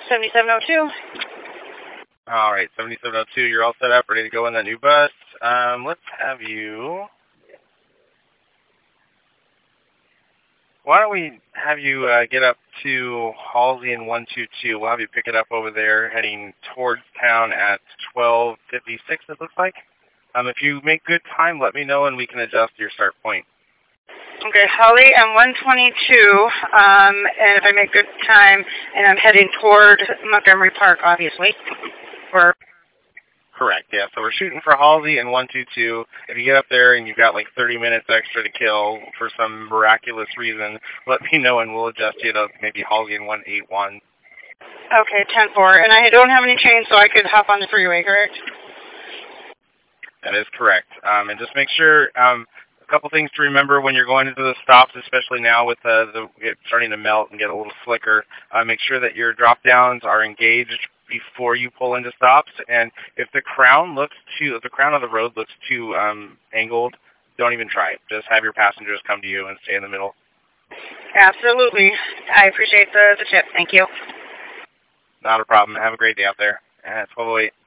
7702. All right, 7702, you're all set up, ready to go in that new bus. Let's have you... Why don't we have you get up to Halsey and 122. We'll have you pick it up over there, heading towards town at 12:56, it looks like. If you make good time, let me know, and we can adjust your start point. Okay, Holly and 122, and if I make good time, and I'm heading toward Montgomery Park, obviously. Or Correct, yeah. So we're shooting for Halsey and 122. If you get up there and you've got like 30 minutes extra to kill for some miraculous reason, let me know and we'll adjust you to maybe Halsey and 181. Okay, 10-4. And I don't have any change, so I could hop on the freeway, correct? That is correct. And just make sure, a couple things to remember when you're going into the stops, especially now with it starting to melt and get a little slicker. Make sure that your drop downs are engaged before you pull into stops. And if the crown of the road looks too angled, don't even try it. Just have your passengers come to you and stay in the middle. Absolutely. I appreciate the tip. Thank you. Not a problem. Have a great day out there. 1208.